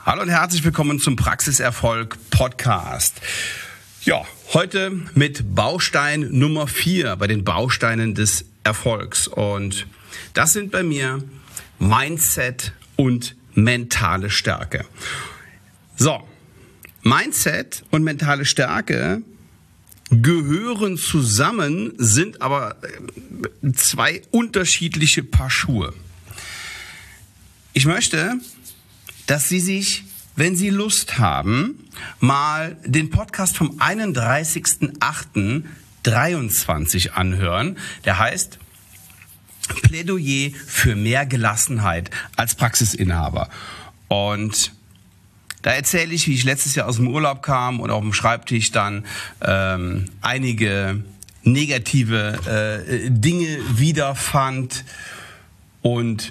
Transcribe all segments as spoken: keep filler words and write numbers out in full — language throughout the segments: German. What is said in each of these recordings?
Hallo und herzlich willkommen zum Praxiserfolg Podcast. Ja, heute mit Baustein Nummer vier bei den Bausteinen des Erfolgs. Und das sind bei mir Mindset und mentale Stärke. So, Mindset und mentale Stärke gehören zusammen, sind aber zwei unterschiedliche Paar Schuhe. Ich möchte, dass Sie sich, wenn Sie Lust haben, mal den Podcast vom einunddreißigsten achten dreiundzwanzig anhören. Der heißt Plädoyer für mehr Gelassenheit als Praxisinhaber. Und da erzähle ich, wie ich letztes Jahr aus dem Urlaub kam und auf dem Schreibtisch dann ähm, einige negative äh, Dinge wiederfand und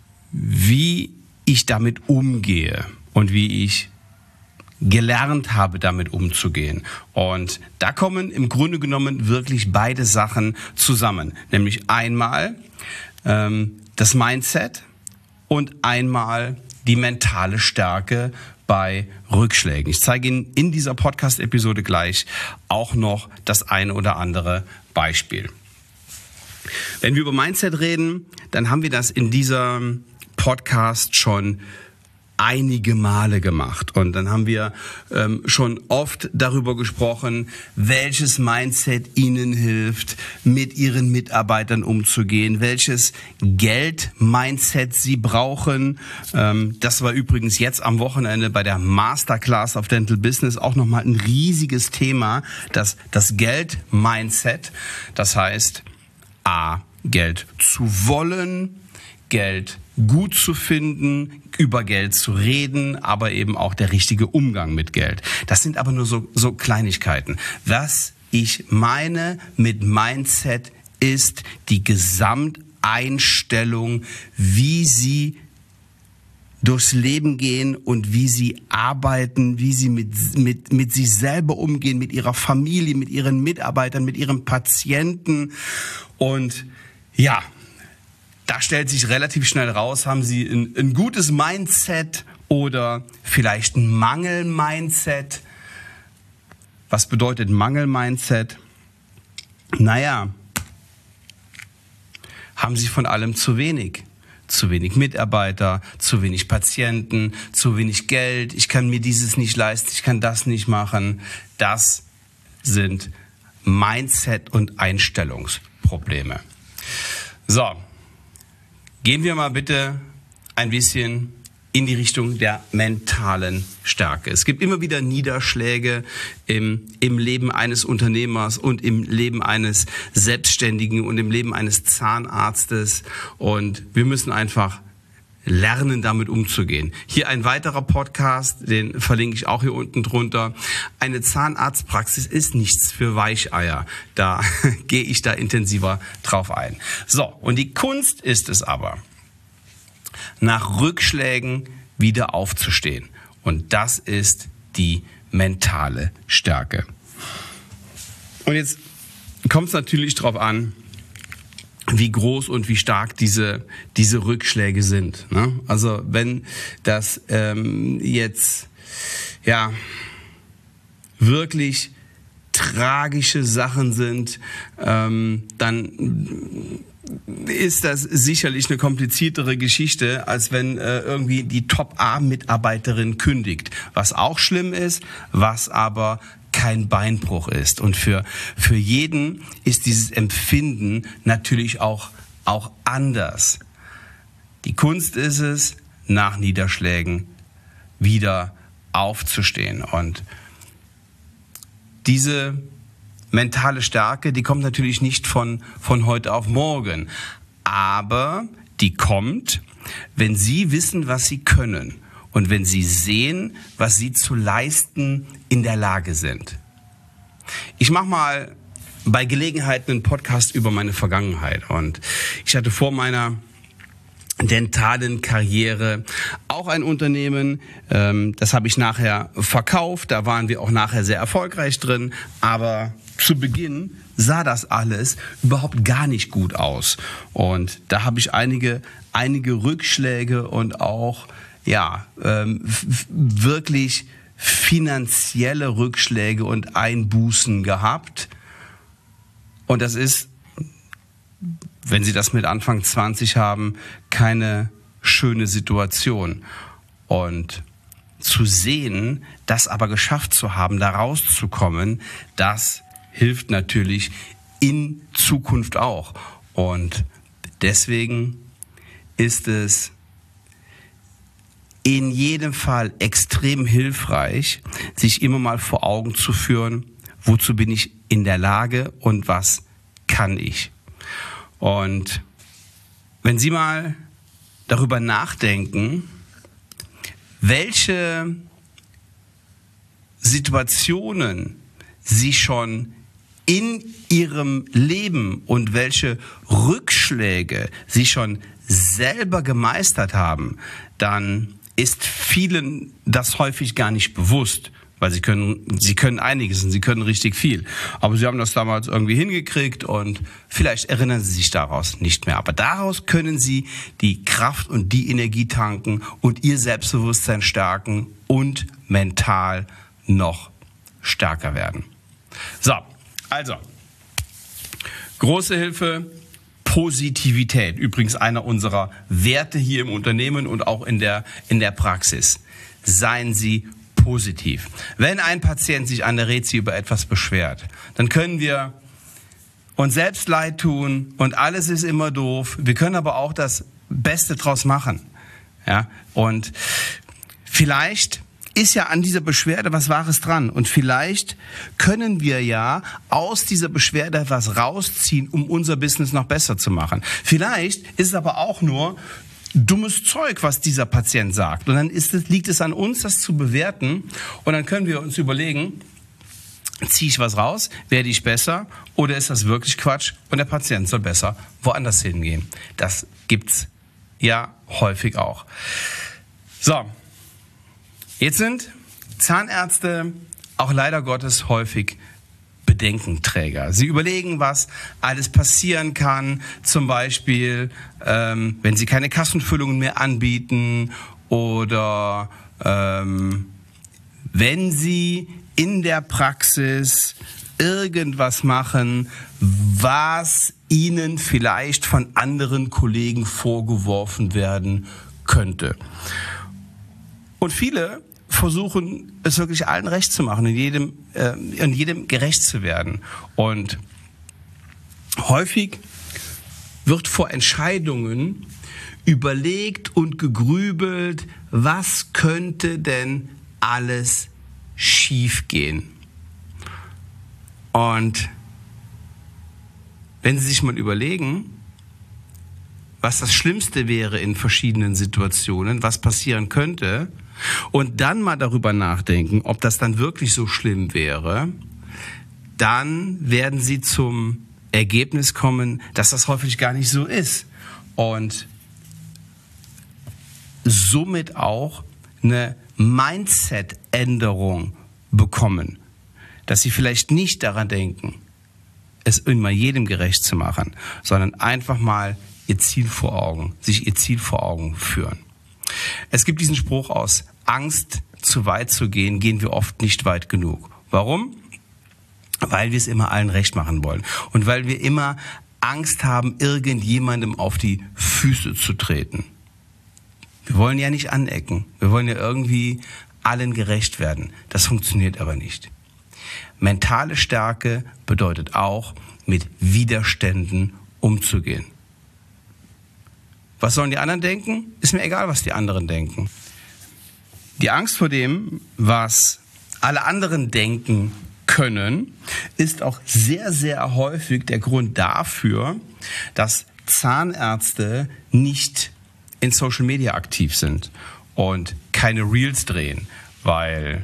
wie ich damit umgehe und wie ich gelernt habe, damit umzugehen. Und da kommen im Grunde genommen wirklich beide Sachen zusammen. Nämlich einmal ähm, das Mindset und einmal die mentale Stärke bei Rückschlägen. Ich zeige Ihnen in dieser Podcast-Episode gleich auch noch das eine oder andere Beispiel. Wenn wir über Mindset reden, dann haben wir das in dieser Podcast schon einige Male gemacht. Und dann haben wir ähm, schon oft darüber gesprochen, welches Mindset Ihnen hilft, mit Ihren Mitarbeitern umzugehen, welches Geld-Mindset Sie brauchen. Ähm, das war übrigens jetzt am Wochenende bei der Masterclass of Dental Business auch nochmal ein riesiges Thema, das, das Geld-Mindset. Das heißt, A, Geld zu wollen, Geld gut zu finden, über Geld zu reden, aber eben auch der richtige Umgang mit Geld. Das sind aber nur so, so Kleinigkeiten. Was ich meine mit Mindset ist die Gesamteinstellung, wie Sie durchs Leben gehen und wie Sie arbeiten, wie Sie mit, mit, mit sich selber umgehen, mit Ihrer Familie, mit Ihren Mitarbeitern, mit Ihren Patienten. Und ja, da stellt sich relativ schnell raus, haben Sie ein, ein gutes Mindset oder vielleicht ein Mangel-Mindset. Was bedeutet Mangel-Mindset? Naja, haben Sie von allem zu wenig. Zu wenig Mitarbeiter, zu wenig Patienten, zu wenig Geld. Ich kann mir dieses nicht leisten, ich kann das nicht machen. Das sind Mindset- und Einstellungsprobleme. So. Gehen wir mal bitte ein bisschen in die Richtung der mentalen Stärke. Es gibt immer wieder Niederschläge im, im Leben eines Unternehmers und im Leben eines Selbstständigen und im Leben eines Zahnarztes. Und wir müssen einfach lernen, damit umzugehen. Hier ein weiterer Podcast, den verlinke ich auch hier unten drunter. Eine Zahnarztpraxis ist nichts für Weicheier. Da gehe ich da intensiver drauf ein. So, und die Kunst ist es aber, nach Rückschlägen wieder aufzustehen. Und das ist die mentale Stärke. Und jetzt kommt es natürlich darauf an, wie groß und wie stark diese diese Rückschläge sind. Ne? Also wenn das ähm, jetzt ja wirklich tragische Sachen sind, ähm, dann ist das sicherlich eine kompliziertere Geschichte, als wenn äh, irgendwie die Top-A-Mitarbeiterin kündigt. Was auch schlimm ist, was aber kein Beinbruch ist. Und für, für jeden ist dieses Empfinden natürlich auch, auch anders. Die Kunst ist es, nach Niederschlägen wieder aufzustehen. Und diese mentale Stärke, die kommt natürlich nicht von, von heute auf morgen. Aber die kommt, wenn Sie wissen, was Sie können. Und wenn Sie sehen, was Sie zu leisten in der Lage sind. Ich mache mal bei Gelegenheit einen Podcast über meine Vergangenheit. Und ich hatte vor meiner dentalen Karriere auch ein Unternehmen, ähm, das habe ich nachher verkauft, da waren wir auch nachher sehr erfolgreich drin, aber zu Beginn sah das alles überhaupt gar nicht gut aus und da habe ich einige einige Rückschläge und auch ja, ähm, wirklich finanzielle Rückschläge und Einbußen gehabt. Und das ist, wenn Sie das mit Anfang zwanzig haben, keine schöne Situation. Und zu sehen, das aber geschafft zu haben, da rauszukommen, das hilft natürlich in Zukunft auch. Und deswegen ist es in jedem Fall extrem hilfreich, sich immer mal vor Augen zu führen, wozu bin ich in der Lage und was kann ich. Und wenn Sie mal darüber nachdenken, welche Situationen Sie schon in Ihrem Leben und welche Rückschläge Sie schon selber gemeistert haben, dann ist vielen das häufig gar nicht bewusst, weil sie können, sie können einiges und sie können richtig viel. Aber sie haben das damals irgendwie hingekriegt und vielleicht erinnern sie sich daraus nicht mehr. Aber daraus können sie die Kraft und die Energie tanken und ihr Selbstbewusstsein stärken und mental noch stärker werden. So, also, große Hilfe, Positivität. Übrigens einer unserer Werte hier im Unternehmen und auch in der, in der Praxis. Seien Sie positiv. Wenn ein Patient sich an der Rezi über etwas beschwert, dann können wir uns selbst leid tun und alles ist immer doof. Wir können aber auch das Beste draus machen. Ja? Und vielleicht ist ja an dieser Beschwerde was Wahres dran. Und vielleicht können wir ja aus dieser Beschwerde etwas rausziehen, um unser Business noch besser zu machen. Vielleicht ist es aber auch nur dummes Zeug, was dieser Patient sagt. Und dann ist es, liegt es an uns, das zu bewerten. Und dann können wir uns überlegen, ziehe ich was raus, werde ich besser oder ist das wirklich Quatsch und der Patient soll besser woanders hingehen. Das gibt's ja häufig auch. So. Jetzt sind Zahnärzte auch leider Gottes häufig Bedenkenträger. Sie überlegen, was alles passieren kann, zum Beispiel, ähm, wenn sie keine Kassenfüllungen mehr anbieten oder ähm, wenn sie in der Praxis irgendwas machen, was ihnen vielleicht von anderen Kollegen vorgeworfen werden könnte. Und viele versuchen, es wirklich allen recht zu machen, in jedem, äh, in jedem gerecht zu werden. Und häufig wird vor Entscheidungen überlegt und gegrübelt, was könnte denn alles schiefgehen. Und wenn Sie sich mal überlegen, was das Schlimmste wäre in verschiedenen Situationen, was passieren könnte, und dann mal darüber nachdenken, ob das dann wirklich so schlimm wäre, dann werden Sie zum Ergebnis kommen, dass das häufig gar nicht so ist. Und somit auch eine Mindset-Änderung bekommen, dass Sie vielleicht nicht daran denken, es immer jedem gerecht zu machen, sondern einfach mal ihr Ziel vor Augen, sich ihr Ziel vor Augen führen. Es gibt diesen Spruch aus Angst, zu weit zu gehen, gehen wir oft nicht weit genug. Warum? Weil wir es immer allen recht machen wollen und weil wir immer Angst haben, irgendjemandem auf die Füße zu treten. Wir wollen ja nicht anecken, wir wollen ja irgendwie allen gerecht werden. Das funktioniert aber nicht. Mentale Stärke bedeutet auch, mit Widerständen umzugehen. Was sollen die anderen denken? Ist mir egal, was die anderen denken. Die Angst vor dem, was alle anderen denken können, ist auch sehr, sehr häufig der Grund dafür, dass Zahnärzte nicht in Social Media aktiv sind und keine Reels drehen, weil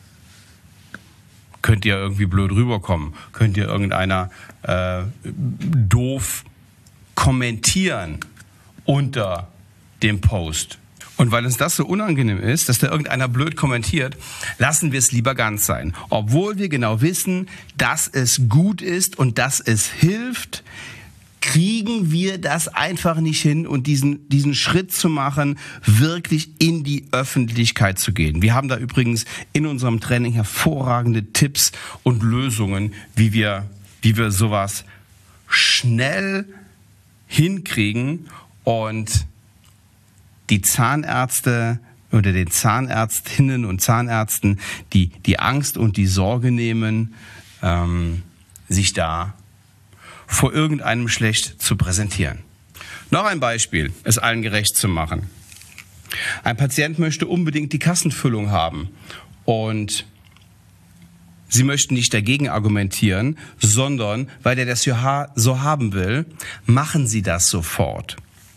könnt ihr irgendwie blöd rüberkommen, könnt ihr irgendeiner äh, doof kommentieren unter dem Post. Und weil uns das so unangenehm ist, dass da irgendeiner blöd kommentiert, lassen wir es lieber ganz sein. Obwohl wir genau wissen, dass es gut ist und dass es hilft, kriegen wir das einfach nicht hin und diesen, diesen Schritt zu machen, wirklich in die Öffentlichkeit zu gehen. Wir haben da übrigens in unserem Training hervorragende Tipps und Lösungen, wie wir, wie wir sowas schnell hinkriegen und die Zahnärzte oder den Zahnärztinnen und Zahnärzten, die die Angst und die Sorge nehmen, ähm, sich da vor irgendeinem schlecht zu präsentieren. Noch ein Beispiel, es allen gerecht zu machen. Ein Patient möchte unbedingt die Kassenfüllung haben und Sie möchten nicht dagegen argumentieren, sondern weil er das so haben will, machen Sie das sofort.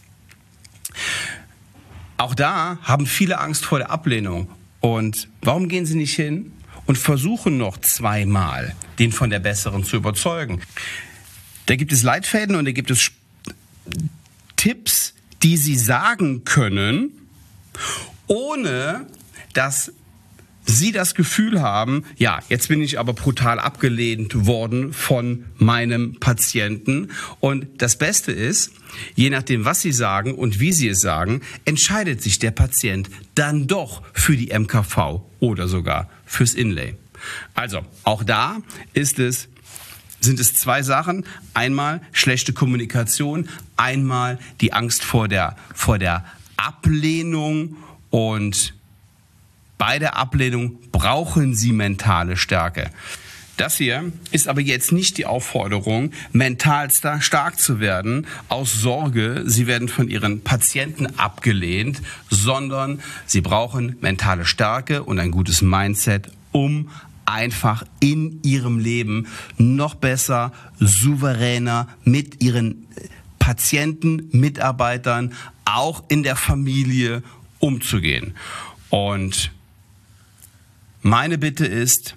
Auch da haben viele Angst vor der Ablehnung. Und warum gehen Sie nicht hin und versuchen noch zweimal, den von der Besseren zu überzeugen? Da gibt es Leitfäden und da gibt es Tipps, die Sie sagen können, ohne dass Sie das Gefühl haben, ja, jetzt bin ich aber brutal abgelehnt worden von meinem Patienten. Und das Beste ist, je nachdem, was Sie sagen und wie Sie es sagen, entscheidet sich der Patient dann doch für die M K V oder sogar fürs Inlay. Also, auch da ist es, sind es zwei Sachen. Einmal schlechte Kommunikation, einmal die Angst vor der, vor der Ablehnung, und bei der Ablehnung brauchen Sie mentale Stärke. Das hier ist aber jetzt nicht die Aufforderung, mental stark zu werden, aus Sorge, Sie werden von Ihren Patienten abgelehnt, sondern Sie brauchen mentale Stärke und ein gutes Mindset, um einfach in Ihrem Leben noch besser, souveräner mit Ihren Patienten, Mitarbeitern, auch in der Familie umzugehen. Und meine Bitte ist,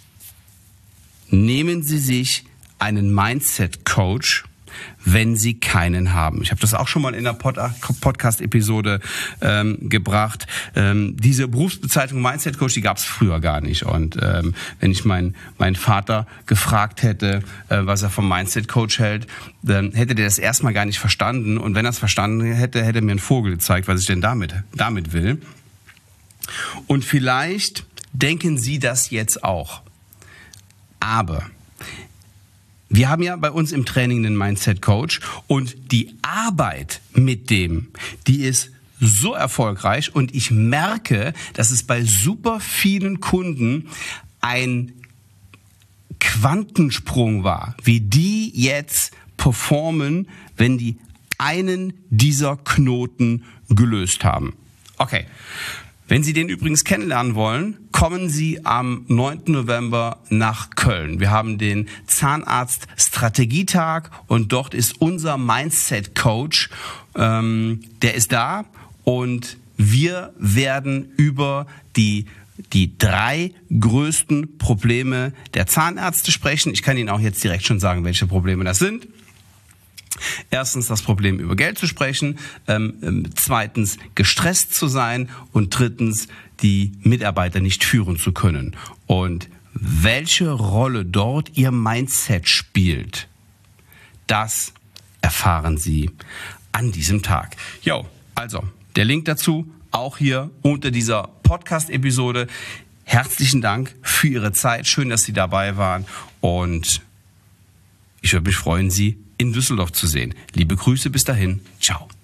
nehmen Sie sich einen Mindset-Coach, wenn Sie keinen haben. Ich habe das auch schon mal in der Pod- Podcast-Episode ähm, gebracht. Ähm, diese Berufsbezeichnung Mindset-Coach, die gab es früher gar nicht. Und ähm, wenn ich meinen meinen Vater gefragt hätte, äh, was er vom Mindset-Coach hält, dann hätte der das erstmal gar nicht verstanden. Und wenn er es verstanden hätte, hätte er mir einen Vogel gezeigt, was ich denn damit, damit will. Und vielleicht denken Sie das jetzt auch. Aber wir haben ja bei uns im Training einen Mindset-Coach und die Arbeit mit dem, die ist so erfolgreich und ich merke, dass es bei super vielen Kunden ein Quantensprung war, wie die jetzt performen, wenn die einen dieser Knoten gelöst haben. Okay. Wenn Sie den übrigens kennenlernen wollen, kommen Sie am neunten November nach Köln. Wir haben den Zahnarzt-Strategietag und dort ist unser Mindset-Coach, ähm, der ist da und wir werden über die die drei größten Probleme der Zahnärzte sprechen. Ich kann Ihnen auch jetzt direkt schon sagen, welche Probleme das sind. Erstens das Problem, über Geld zu sprechen, ähm, zweitens gestresst zu sein und drittens die Mitarbeiter nicht führen zu können. Und welche Rolle dort Ihr Mindset spielt, das erfahren Sie an diesem Tag. Jo, also der Link dazu auch hier unter dieser Podcast-Episode. Herzlichen Dank für Ihre Zeit. Schön, dass Sie dabei waren und ich würde mich freuen, Sie in Düsseldorf zu sehen. Liebe Grüße, bis dahin. Ciao.